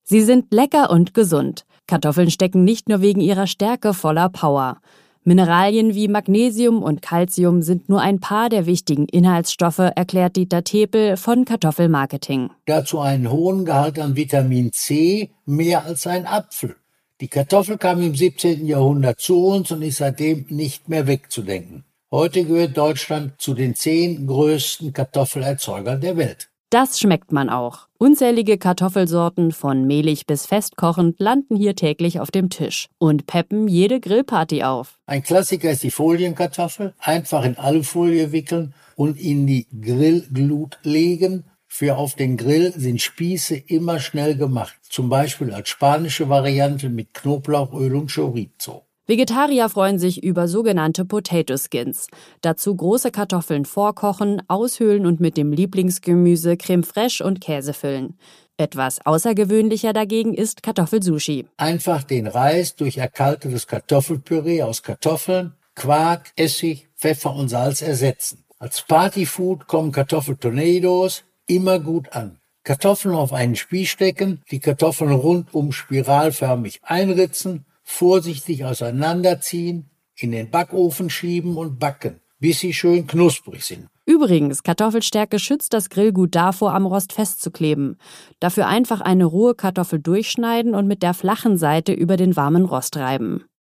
Sie sind lecker und gesund. Kartoffeln stecken nicht nur wegen ihrer Stärke voller Power. Mineralien wie Magnesium und Calcium sind nur ein paar der wichtigen Inhaltsstoffe, erklärt Dieter Tepel von Kartoffelmarketing. Dazu einen hohen Gehalt an Vitamin C, mehr als ein Apfel. Die Kartoffel kam im 17. Jahrhundert zu uns und ist seitdem nicht mehr wegzudenken. Heute gehört Deutschland zu den 10 größten Kartoffelerzeugern der Welt. Das schmeckt man auch. Unzählige Kartoffelsorten von mehlig bis festkochend landen hier täglich auf dem Tisch und peppen jede Grillparty auf. Ein Klassiker ist die Folienkartoffel. Einfach in Alufolie wickeln und in die Grillglut legen. Für auf den Grill sind Spieße immer schnell gemacht. Zum Beispiel als spanische Variante mit Knoblauchöl und Chorizo. Vegetarier freuen sich über sogenannte Potato Skins. Dazu große Kartoffeln vorkochen, aushöhlen und mit dem Lieblingsgemüse Creme fraiche und Käse füllen. Etwas außergewöhnlicher dagegen ist Kartoffelsushi. Einfach den Reis durch erkaltetes Kartoffelpüree aus Kartoffeln, Quark, Essig, Pfeffer und Salz ersetzen. Als Partyfood kommen Kartoffeltornados immer gut an. Kartoffeln auf einen Spieß stecken, die Kartoffeln rundum spiralförmig einritzen, vorsichtig auseinanderziehen, in den Backofen schieben und backen, bis sie schön knusprig sind. Übrigens, Kartoffelstärke schützt das Grillgut davor, am Rost festzukleben. Dafür einfach eine rohe Kartoffel durchschneiden und mit der flachen Seite über den warmen Rost reiben.